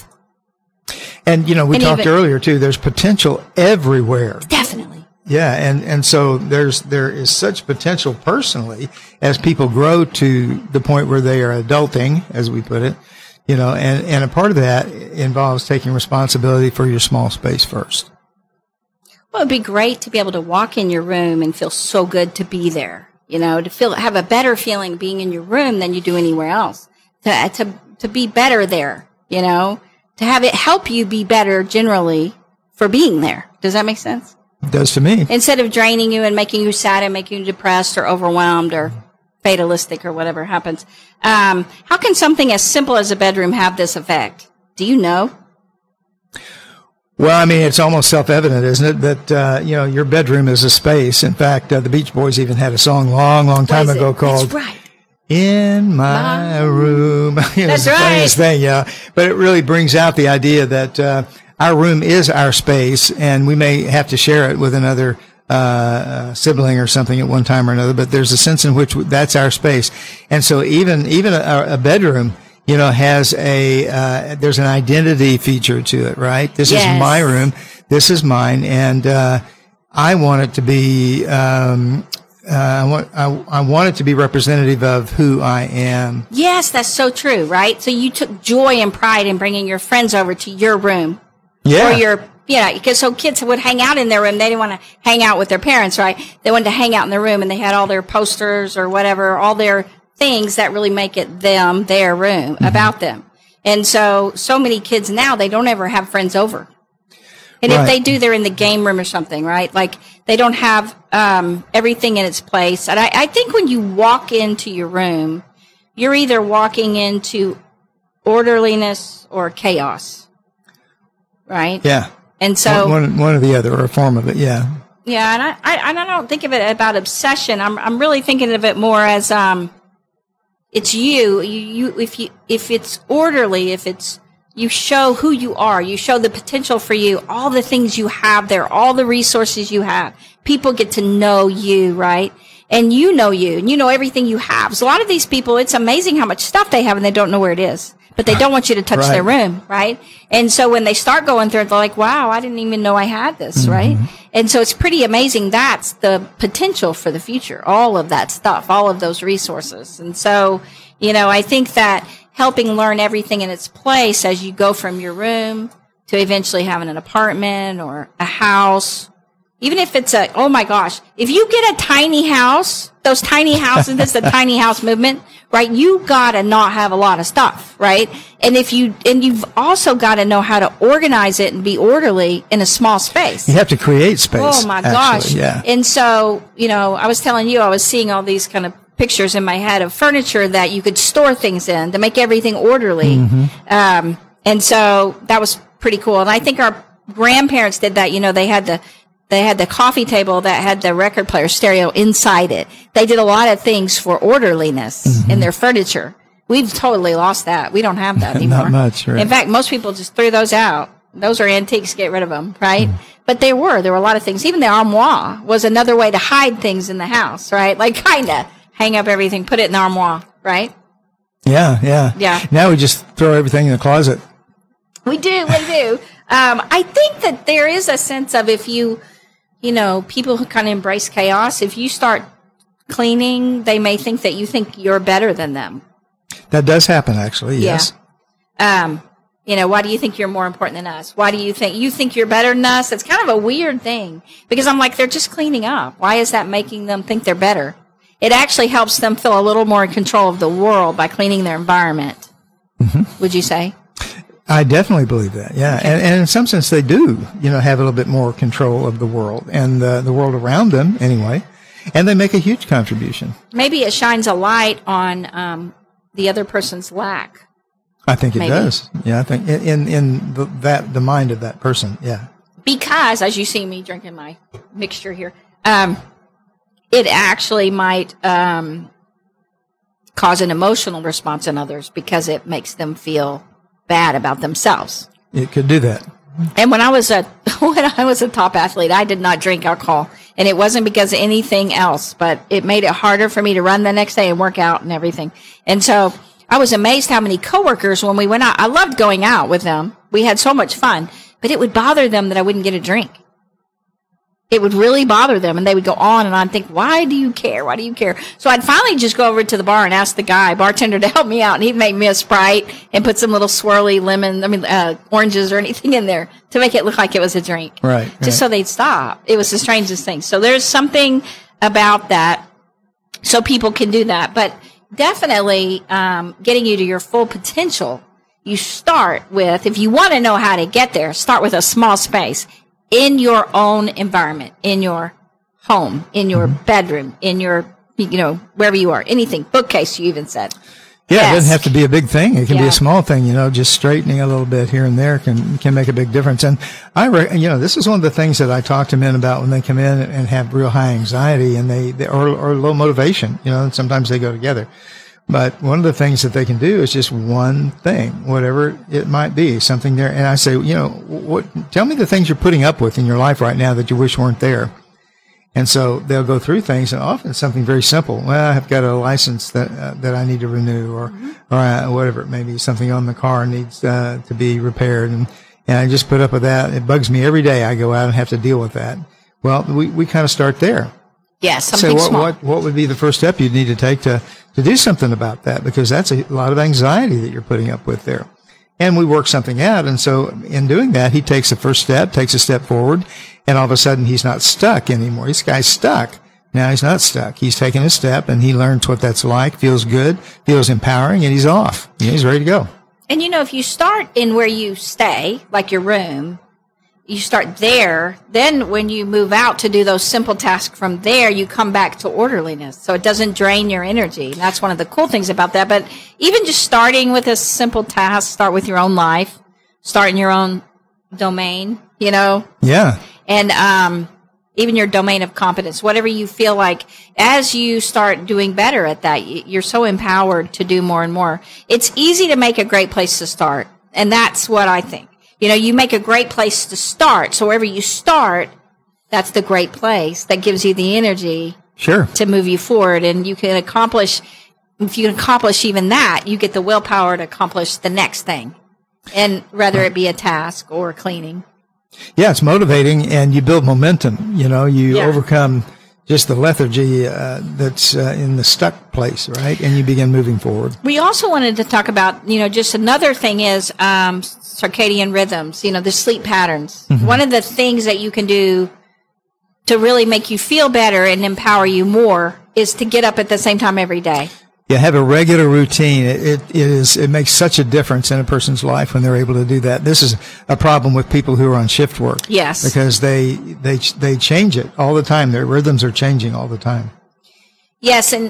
S11: And, we talked earlier, too, there's potential everywhere.
S10: Definitely.
S11: Yeah, and so there is such potential personally as people grow to the point where they are adulting, as we put it, and a part of that involves taking responsibility for your small space first.
S10: Well, it'd be great to be able to walk in your room and feel so good to be there. You know, to have a better feeling being in your room than you do anywhere else. To be better there, you know, to have it help you be better generally for being there. Does that make sense?
S11: It does to me.
S10: Instead of draining you and making you sad and making you depressed or overwhelmed or fatalistic or whatever happens. How can something as simple as a bedroom have this effect? Do you know?
S11: Well, I mean, it's almost self-evident, isn't it, that, your bedroom is a space. In fact, the Beach Boys even had a song long time ago called In My Room.
S10: That's
S11: It's the funniest thing, yeah. But it really brings out the idea that our room is our space, and we may have to share it with another sibling or something at one time or another, but there's a sense in which that's our space. And so even a bedroom, has there's an identity feature to it, right? This is my room. This is mine. And, I want it to be, I want it to be representative of who I am.
S10: Yes, that's so true, right? So you took joy and pride in bringing your friends over to your room.
S11: Yeah.
S10: Or because so kids would hang out in their room. They didn't want to hang out with their parents, right? They wanted to hang out in their room, and they had all their posters or whatever, all their things that really make it their room, about them. And so many kids now, they don't ever have friends over. And if they do, they're in the game room or something, right? Like they don't have everything in its place. And I think when you walk into your room, you're either walking into orderliness or chaos, right?
S11: Yeah.
S10: And so
S11: one or the other, or a form of it, yeah.
S10: Yeah, and I don't think of it about obsession. I'm really thinking of it more as it's you if it's orderly, if it's you show who you are, you show the potential for you, all the things you have there, all the resources you have. People get to know you, right? And you know you, and you know everything you have. So a lot of these people, it's amazing how much stuff they have and they don't know where it is. But they don't want you to touch their room, right? And so when they start going through it, they're like, wow, I didn't even know I had this, right? And so it's pretty amazing. That's the potential for the future, all of that stuff, all of those resources. And so, I think that helping learn everything in its place as you go from your room to eventually having an apartment or a house, even if it's oh my gosh, if you get a tiny house, those tiny houses, this is the tiny house movement, right? You gotta not have a lot of stuff, right? And you've also gotta know how to organize it and be orderly in a small space.
S11: You have to create space.
S10: Oh my gosh.
S11: Yeah.
S10: And so, I was telling you, I was seeing all these kind of pictures in my head of furniture that you could store things in to make everything orderly. And so that was pretty cool. And I think our grandparents did that. They had the coffee table that had the record player stereo inside it. They did a lot of things for orderliness in their furniture. We've totally lost that. We don't have that anymore.
S11: Not much, right?
S10: In fact, most people just threw those out. Those are antiques. Get rid of them, right? But there were a lot of things. Even the armoire was another way to hide things in the house, right? Like kind of hang up everything, put it in the armoire, right?
S11: Yeah. Now we just throw everything in the closet.
S10: We do. I think that there is a sense of if people who kind of embrace chaos, if you start cleaning, they may think that you think you're better than them.
S11: That does happen, actually, yes.
S10: Why do you think you're more important than us? Why do you think you're better than us? It's kind of a weird thing because I'm like, they're just cleaning up. Why is that making them think they're better? It actually helps them feel a little more in control of the world by cleaning their environment. Would you say?
S11: I definitely believe that, yeah. Okay. And in some sense, they do, have a little bit more control of the world and the world around them anyway. And they make a huge contribution.
S10: Maybe it shines a light on the other person's lack.
S11: I think it does. Yeah, I think in the mind of that person, yeah.
S10: Because, as you see me drinking my mixture here, it actually might cause an emotional response in others because it makes them feel bad about themselves.
S11: It could do that.
S10: And when I was a top athlete, I did not drink alcohol, and it wasn't because of anything else, but it made it harder for me to run the next day and work out and everything. And so I was amazed how many coworkers, when we went out, I loved going out with them. We had so much fun, but it would bother them that I wouldn't get a drink. it would really bother them, and they would go on and on and think, why do you care? Why do you care? So I'd finally just go over to the bar and ask the bartender to help me out, and he'd make me a Sprite and put some little swirly oranges or anything in there to make it look like it was a drink.
S11: Right.
S10: Just so they'd stop. It was the strangest thing. So there's something about that so people can do that. But definitely getting you to your full potential, you start with, if you want to know how to get there, start with a small space in your own environment, in your home, in your bedroom, in your, wherever you are, anything, bookcase, you even said.
S11: Yeah, It doesn't have to be a big thing. It can be a small thing, just straightening a little bit here and there can make a big difference. And this is one of the things that I talk to men about when they come in and have real high anxiety and or low motivation, and sometimes they go together. But one of the things that they can do is just one thing, whatever it might be, something there. And I say, tell me the things you're putting up with in your life right now that you wish weren't there. And so they'll go through things, and often it's something very simple. Well, I've got a license that I need to renew, or whatever it may be. Something on the car needs to be repaired, and I just put up with that. It bugs me every day. I go out and have to deal with that. Well, we kind of start there.
S10: Yes, something small.
S11: What would be the first step you'd need to take to do something about that? Because that's a lot of anxiety that you're putting up with there. And we work something out. And so in doing that, he takes the first step, takes a step forward, and all of a sudden he's not stuck anymore. This guy's stuck. Now he's not stuck. He's taken a step, and he learns what that's like, feels good, feels empowering, and he's off. He's ready to go.
S10: And if you start in where you stay, like your room, you start there, then when you move out to do those simple tasks from there, you come back to orderliness. So it doesn't drain your energy. And that's one of the cool things about that. But even just starting with a simple task, start with your own life, start in your own domain,
S11: Yeah.
S10: And even your domain of competence, whatever you feel like, as you start doing better at that, you're so empowered to do more and more. It's easy to make a great place to start. And that's what I think. You make a great place to start. So wherever you start, that's the great place that gives you the energy to move you forward. And you can accomplish, if you can accomplish even that, you get the willpower to accomplish the next thing. And whether it be a task or cleaning.
S11: Yeah, it's motivating, and you build momentum. You overcome just the lethargy that's in the stuck place, right? And you begin moving forward.
S10: We also wanted to talk about, just another thing is circadian rhythms, the sleep patterns. Mm-hmm. One of the things that you can do to really make you feel better and empower you more is to get up at the same time every day.
S11: Yeah, have a regular routine. It makes such a difference in a person's life when they're able to do that. This is a problem with people who are on shift work.
S10: Yes.
S11: Because they change it all the time. Their rhythms are changing all the time.
S10: Yes, and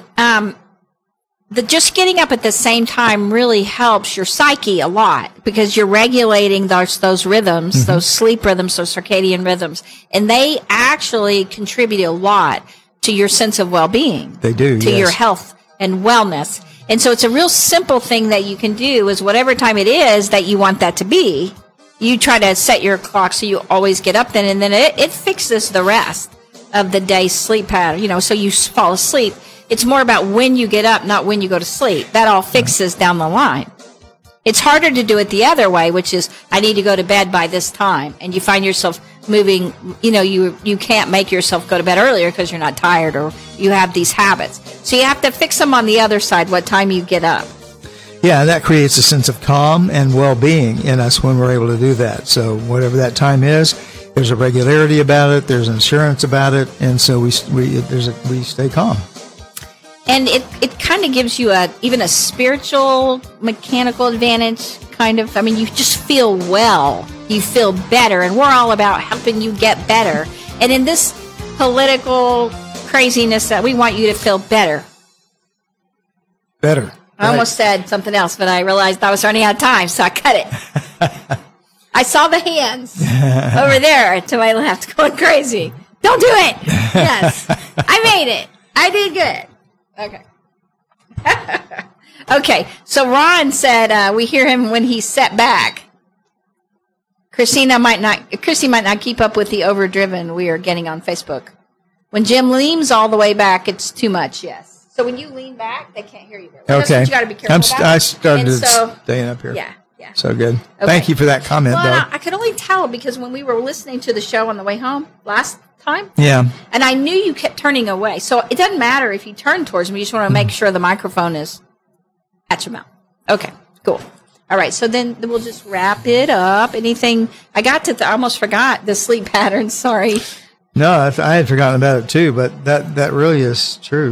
S10: just getting up at the same time really helps your psyche a lot because you're regulating those rhythms, those sleep rhythms, those circadian rhythms, and they actually contribute a lot to your sense of well-being.
S11: They do,
S10: to your health and wellness. And so it's a real simple thing that you can do is whatever time it is that you want that to be, you try to set your clock so you always get up then, and then it fixes the rest of the day's sleep pattern, so you fall asleep. It's more about when you get up, not when you go to sleep. That all fixes down the line. It's harder to do it the other way, which is I need to go to bed by this time. And you find yourself moving, you can't make yourself go to bed earlier because you're not tired or you have these habits. So you have to fix them on the other side, what time you get up.
S11: Yeah, that creates a sense of calm and well-being in us when we're able to do that. So whatever that time is, there's a regularity about it, there's an assurance about it, and so we stay calm.
S10: And it kind of gives you even a spiritual, mechanical advantage, kind of. I mean, you just feel well. You feel better. And we're all about helping you get better. And in this political craziness, that we want you to feel better.
S11: Better.
S10: I almost said something else, but I realized I was running out of time, so I cut it. I saw the hands over there to my left going crazy. Don't do it. Yes. I made it. I did good. Okay. Okay. So Ron said we hear him when he's set back. Chrissy might not keep up with the overdriven we are getting on Facebook. When Jim leans all the way back, it's too much. Yes. So when you lean back, they can't hear you very well.
S11: Okay.
S10: That's what you got to be careful about.
S11: I started staying up here.
S10: Yeah.
S11: So good.
S10: Okay.
S11: Thank you for that comment, though.
S10: I could only tell because when we were listening to the show on the way home last time.
S11: Yeah.
S10: And I knew you kept turning away. So it doesn't matter if you turn towards me. You just want to make sure the microphone is at your mouth. Okay, cool. All right, so then we'll just wrap it up. Anything? I almost forgot the sleep pattern. Sorry.
S11: No, I had forgotten about it too, but that really is true.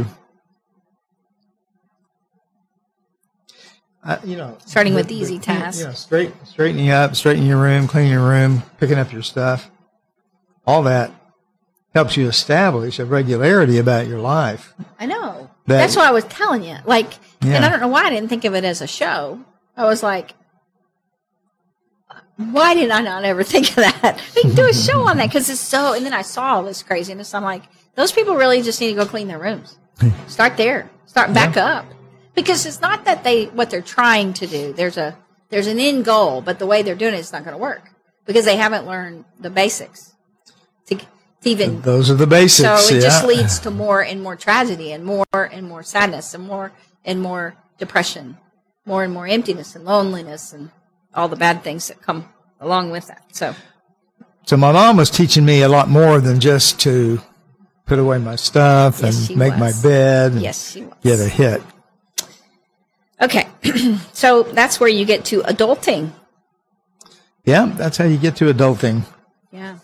S10: Starting with easy tasks.
S11: Straightening up, straightening your room, cleaning your room, picking up your stuff. All that helps you establish a regularity about your life.
S10: I know. That's what I was telling you. And I don't know why I didn't think of it as a show. I was like, why did I not ever think of that? We can do a show on that because it's so. And then I saw all this craziness. I'm like, those people really just need to go clean their rooms. Start there. Start back up. Because it's not that what they're trying to do. There's an end goal, but the way they're doing it's not going to work because they haven't learned the basics.
S11: Those are the basics.
S10: So it just leads to more and more tragedy and more sadness and more depression, more and more emptiness and loneliness and all the bad things that come along with that. So
S11: my mom was teaching me a lot more than just to put away my stuff and make my bed and get a hit.
S10: Okay, so that's where you get to adulting.
S11: Yeah, that's how you get to adulting.
S10: Yeah.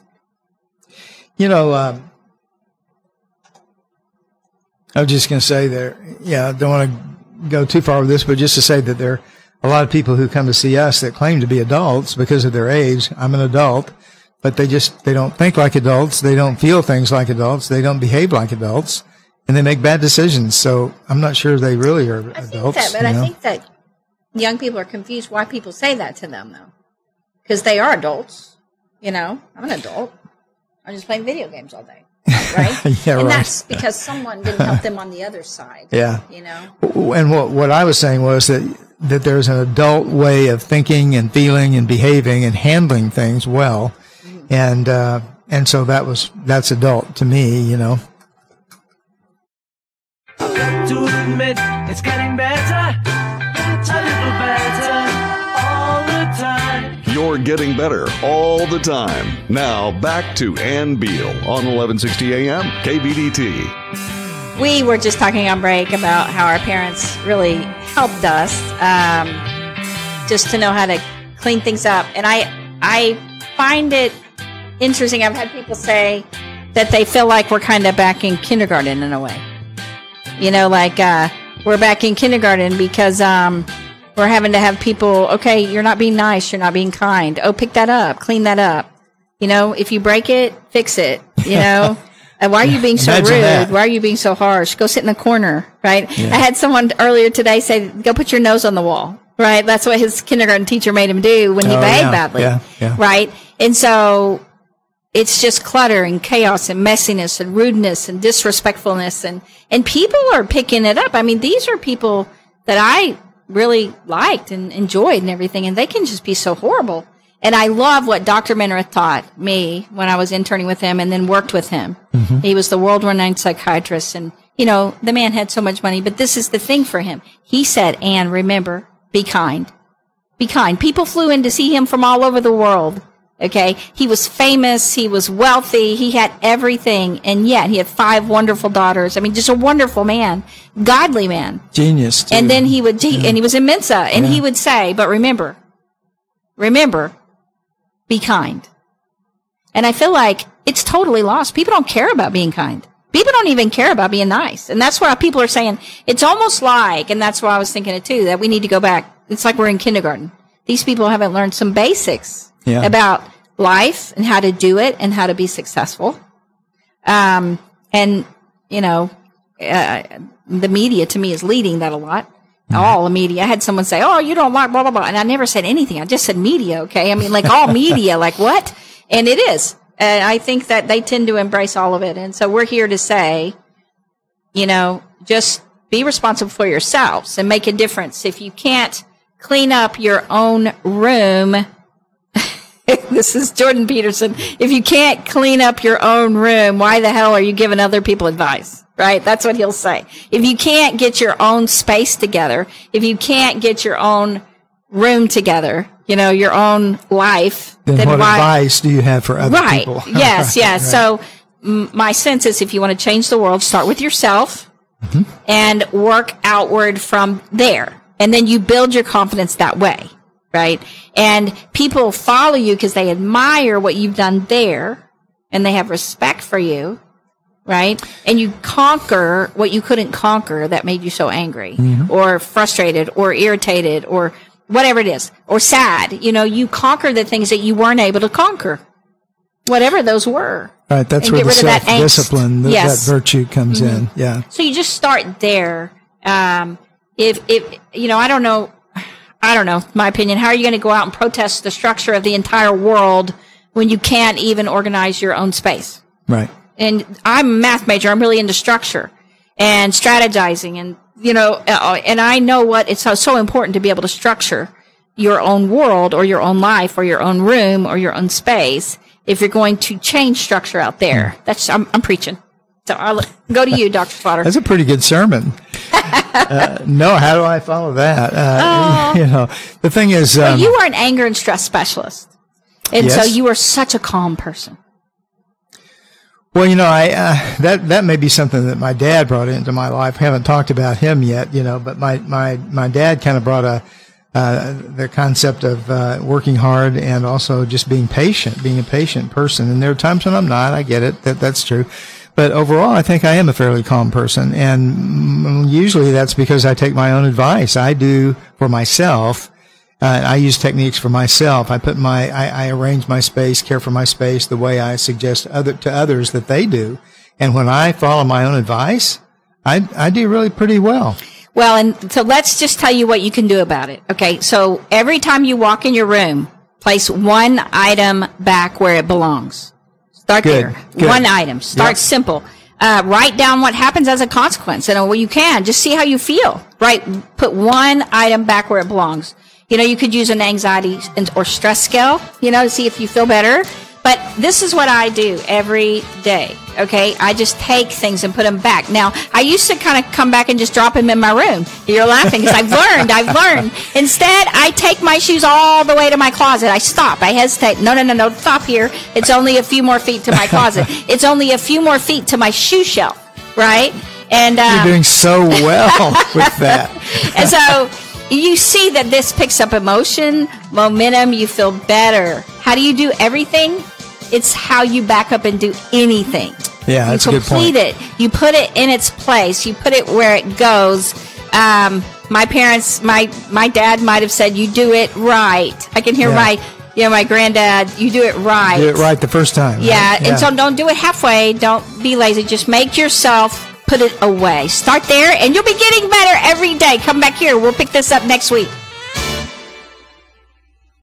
S11: I was just going to say I don't want to go too far with this, but just to say that there are a lot of people who come to see us that claim to be adults because of their age. I'm an adult, but they don't think like adults. They don't feel things like adults. They don't behave like adults. And they make bad decisions, so I'm not sure they really are adults.
S10: I think that young people are confused why people say that to them, though. Because they are adults, I'm an adult. I'm just playing video games all day, right? And that's because someone didn't help them on the other side.
S11: Yeah. And what I was saying was that there's an adult way of thinking and feeling and behaving and handling things well. Mm-hmm. And so that's adult to me,
S12: I've got to admit, it's getting better, a little better, all the time.
S8: You're getting better all the time. Now, back to Ann Beal on 1160 AM, KBDT.
S10: We were just talking on break about how our parents really helped us just to know how to clean things up. And I find it interesting. I've had people say that they feel like we're kind of back in kindergarten in a way. We're back in kindergarten because we're having to have people, okay, you're not being nice, you're not being kind. Oh, pick that up, clean that up. If you break it, fix it, And why are you being so rude? That. Why are you being so harsh? Go sit in the corner, right? Yeah. I had someone earlier today say, go put your nose on the wall, right? That's what his kindergarten teacher made him do when he behaved badly, right? And so it's just clutter and chaos and messiness and rudeness and disrespectfulness and people are picking it up. I mean, these are people that I really liked and enjoyed and everything, and they can just be so horrible. And I love what Dr. Menrith taught me when I was interning with him and then worked with him. Mm-hmm. He was the world-renowned psychiatrist, and, the man had so much money, but this is the thing for him. He said, Anne, remember, be kind. Be kind. People flew in to see him from all over the world. Okay, he was famous, he was wealthy, he had everything, and yet he had 5 wonderful daughters. I mean, just a wonderful man, godly man.
S11: Genius, too.
S10: And then and he was in Mensa, and he would say, but remember, be kind. And I feel like it's totally lost. People don't care about being kind. People don't even care about being nice. And that's what people are saying. It's almost like, and that's why I was thinking it too, that we need to go back. It's like we're in kindergarten. These people haven't learned some basics about life and how to do it and how to be successful. The media to me is leading that a lot. Mm-hmm. All the media. I had someone say, oh, you don't like blah, blah, blah. And I never said anything. I just said media. Okay. I mean, like all media, like what? And it is. And I think that they tend to embrace all of it. And so we're here to say, just be responsible for yourselves and make a difference. If you can't clean up your own room, this is Jordan Peterson. If you can't clean up your own room, why the hell are you giving other people advice? Right? That's what he'll say. If you can't get your own space together, if you can't get your own room together, your own life,
S11: then what advice do you have for other people?
S10: Yes, yes. Right. So my sense is if you want to change the world, start with yourself and work outward from there. And then you build your confidence that way, right? And people follow you because they admire what you've done there and they have respect for you, right? And you conquer what you couldn't conquer that made you so angry or frustrated or irritated or whatever it is, or sad. You conquer the things that you weren't able to conquer, whatever those were.
S11: Right, that's where the self-discipline, that virtue comes in. Yeah.
S10: So you just start there. If I don't know, my opinion, how are you going to go out and protest the structure of the entire world when you can't even organize your own space?
S11: Right.
S10: And I'm a math major. I'm really into structure and strategizing and, and I know what it's so important to be able to structure your own world or your own life or your own room or your own space if you're going to change structure out there. I'm preaching. So I'll go to you, Dr. Slaughter.
S11: That's a pretty good sermon. No, how do I follow that? The thing is...
S10: well, you are an anger and stress specialist. And so you are such a calm person.
S11: Well, that may be something that my dad brought into my life. I haven't talked about him yet, but my dad kind of brought the concept of working hard and also just being patient, being a patient person. And there are times when I'm not. I get it. That's true. But overall, I think I am a fairly calm person. And usually that's because I take my own advice. I do for myself. I use techniques for myself. I arrange my space, care for my space the way I suggest to others that they do. And when I follow my own advice, I do really pretty well.
S10: Well, and so let's just tell you what you can do about it. Okay. So every time you walk in your room, place one item back where it belongs. Start there. Good. One item. Start simple. Write down what happens as a consequence. And you can just see how you feel. Right. Put one item back where it belongs. You could use an anxiety or stress scale, to see if you feel better. But this is what I do every day, okay? I just take things and put them back. Now, I used to kind of come back and just drop them in my room. You're laughing because I've learned. Instead, I take my shoes all the way to my closet. I stop. I hesitate. No, stop here. It's only a few more feet to my closet. It's only a few more feet to my shoe shelf, right? And
S11: you're doing so well with that.
S10: And so... you see that this picks up emotion, momentum, you feel better. How do you do everything? It's how you back up and do anything.
S11: Yeah, that's a good point.
S10: You complete it. You put it in its place. You put it where it goes. My parents, my dad might have said, you do it right. I can hear my granddad, you do it right.
S11: Do it right the first time. Right?
S10: Yeah, and so don't do it halfway. Don't be lazy. Just make yourself put it away. Start there, and you'll be getting better every day. Come back here. We'll pick this up next week.